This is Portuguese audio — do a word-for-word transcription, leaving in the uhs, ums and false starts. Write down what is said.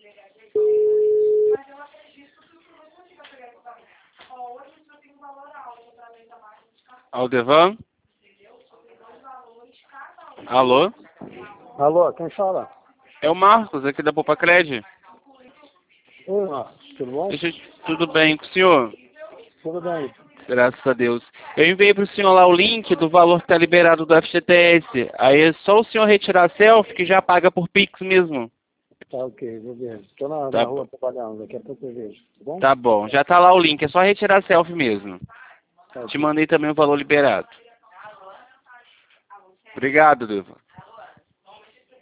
Mas eu acredito que se você não tiver pegar equipamento, ó, hoje eu tenho um valor alto para além da máquina de cartão. Aldevan? Entendeu? Só tem dois valores cada um. Alô? Alô, quem fala? É o Marcos, aqui da Popacred. Oi, Marcos, tudo bom? Deixa eu... Tudo bem com o senhor? Tudo bem. Graças a Deus. Eu enviei para o senhor lá o link do valor que está liberado do F G T S. Aí é só o senhor retirar a selfie que já paga por Pix mesmo. Tá ok, vou ver. Estou na, Tá na bom. rua trabalhando, daqui a pouco eu vejo, tá bom? Tá bom, já tá lá o link, é só retirar a selfie mesmo. Tá, Te ok. mandei também o valor liberado. Obrigado, Deva.